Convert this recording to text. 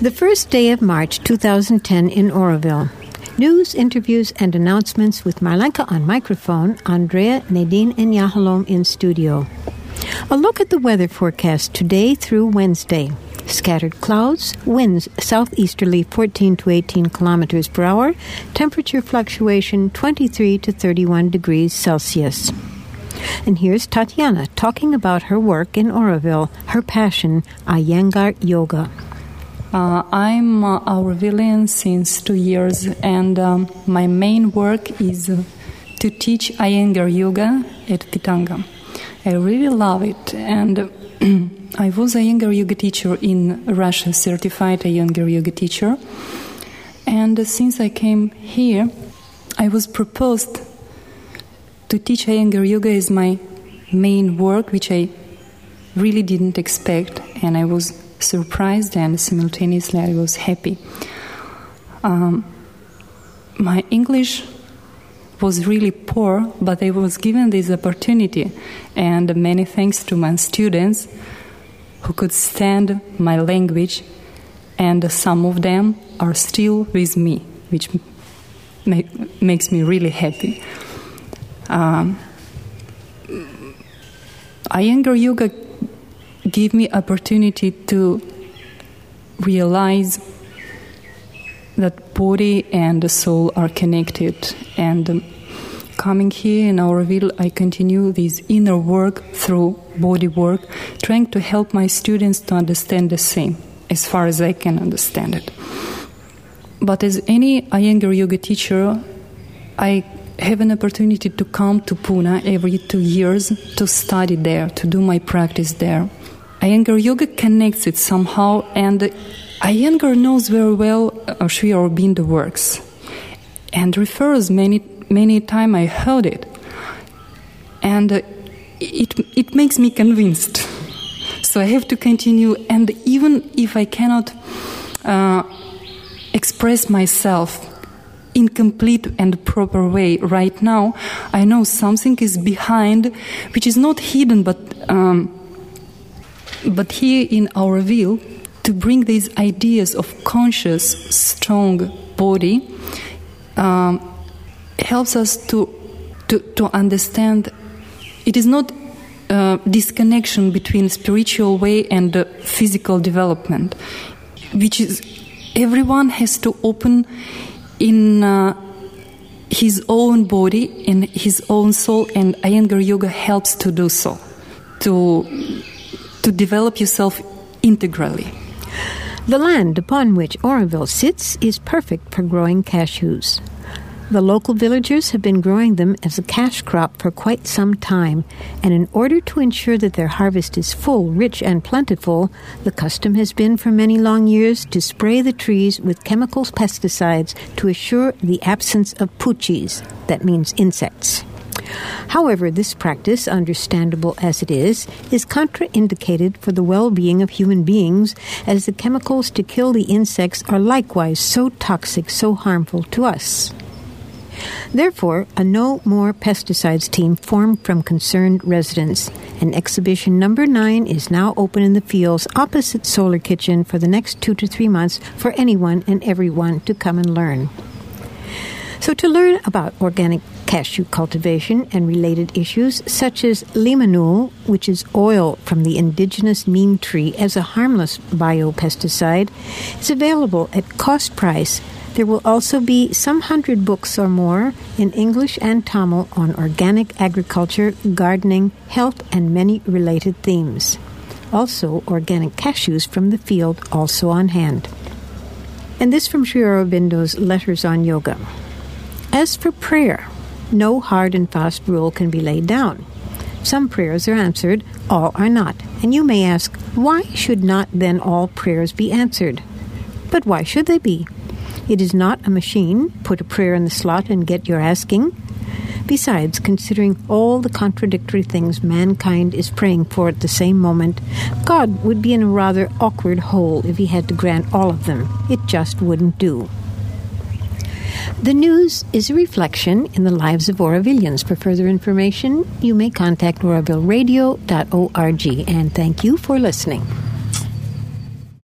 The first day of March 2010 in Oroville. News, interviews, and announcements with Marlenka on microphone, Andrea, Nadine, and Yahalom in studio. A look at the weather forecast today through Wednesday. Scattered clouds, winds southeasterly 14 to 18 kilometers per hour, temperature fluctuation 23 to 31 degrees Celsius. And here's Tatiana talking about her work in Oroville, her passion, Iyengar Yoga. I'm Aurovillian since 2 years, and my main work is to teach Iyengar Yoga at Pitanga. I really love it, and I was a Iyengar Yoga teacher in Russia, certified Iyengar Yoga teacher, and since I came here, I was proposed to teach Iyengar Yoga as my main work, which I really didn't expect, and I was surprised and simultaneously I was happy. My English was really poor, but I was given this opportunity, and many thanks to my students who could stand my language, and some of them are still with me, which makes me really happy. Iyengar Yoga gave me opportunity to realize that body and the soul are connected, and coming here in Oroville, I continue this inner work through body work, trying to help my students to understand the same, as far as I can understand it. But as any Iyengar Yoga teacher, I have an opportunity to come to Pune every 2 years to study there, to do my practice there. Iyengar Yoga connects it somehow, and Iyengar knows very well Sri Aurobindo works, and refers many times I heard it, and it makes me convinced. So I have to continue, and even if I cannot express myself in complete and proper way right now, I know something is behind, which is not hidden, but here in Auroville, to bring these ideas of conscious, strong body helps us to understand it is not disconnection between spiritual way and physical development, which is everyone has to open in his own body, in his own soul, and Iyengar Yoga helps to do so, to develop yourself integrally. The land upon which Oroville sits is perfect for growing cashews. The local villagers have been growing them as a cash crop for quite some time, and in order to ensure that their harvest is full, rich, and plentiful, the custom has been for many long years to spray the trees with chemical pesticides to assure the absence of puchis, that means insects. However, this practice, understandable as it is contraindicated for the well-being of human beings, as the chemicals to kill the insects are likewise so toxic, so harmful to us. Therefore, a No More Pesticides team formed from concerned residents. And exhibition number 9 is now open in the fields opposite Solar Kitchen for the next 2 to 3 months for anyone and everyone to come and learn. So to learn about organic cashew cultivation and related issues such as limonul, which is oil from the indigenous neem tree as a harmless biopesticide, is available at cost price. There will also be some 100 books or more in English and Tamil on organic agriculture, gardening, health, and many related themes. Also, organic cashews from the field also on hand. And this from Sri Aurobindo's Letters on Yoga. As for prayer, no hard and fast rule can be laid down. Some prayers are answered, all are not. And you may ask, why should not then all prayers be answered? But why should they be? It is not a machine. Put a prayer in the slot and get your asking. Besides, considering all the contradictory things mankind is praying for at the same moment, God would be in a rather awkward hole if he had to grant all of them. It just wouldn't do. The news is a reflection in the lives of Orovillians. For further information, you may contact orovilleradio.org. And thank you for listening.